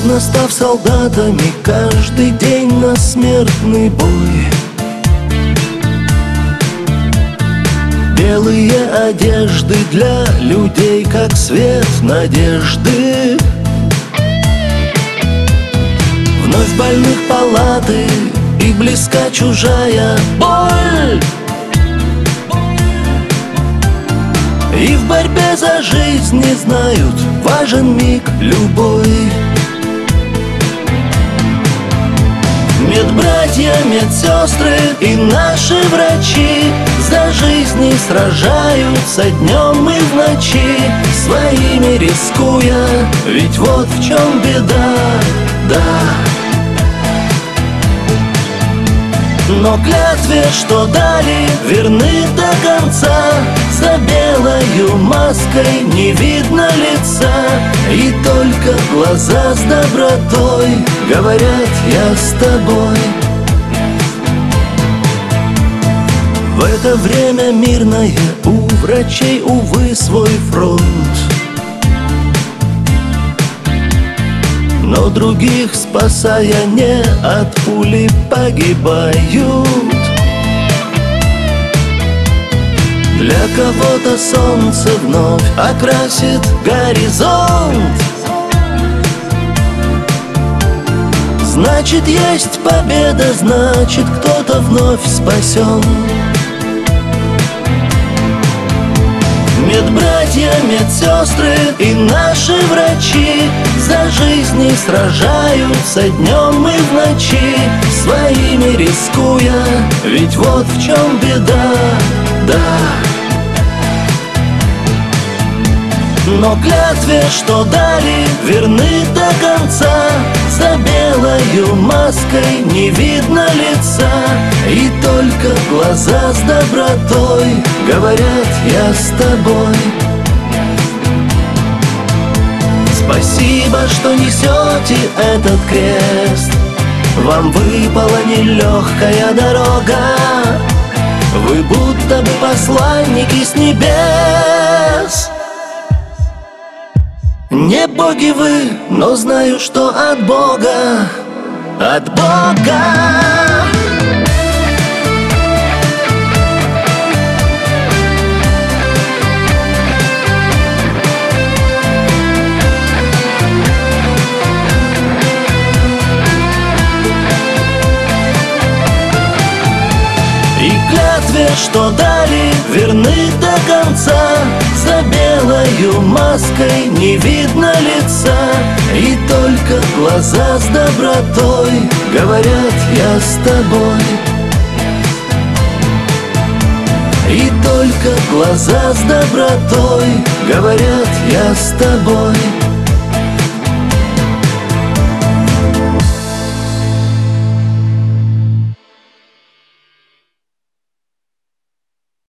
Словно став солдатами, каждый день на смертный бой. Белые одежды для людей, как свет надежды. Вновь больных палаты, и близка чужая боль. И в борьбе за жизнь не знают, важен миг любой. Медбратья, медсестры и наши врачи за жизни сражаются днем и в ночи, своими рискуя, ведь вот в чем беда, да. Но клятве, что дали, верны до конца. За белою маской не видно лица, и только глаза с добротой говорят: я с тобой. В это время мирное у врачей, увы, свой фронт. Но других, спасая, не от пули погибают. Для кого-то солнце вновь окрасит горизонт. Значит, есть победа, значит, кто-то вновь спасен. Медбратья, медсестры и наши врачи за жизни сражаются днем и в ночи, своими рискуя, ведь вот в чем беда, да. Но клятве, что дали, верны до конца. За белою маской не видно лица, и только глаза с добротой говорят: я с тобой. Спасибо, что несете этот крест. Вам выпала нелегкая дорога. Вы будто бы посланники с небес. Не боги вы, но знаю, что от Бога, от Бога. И клятве, что дали, верны до конца. За белою маской не видно лица, и только глаза с добротой говорят: я с тобой. И только глаза с добротой говорят: я с тобой.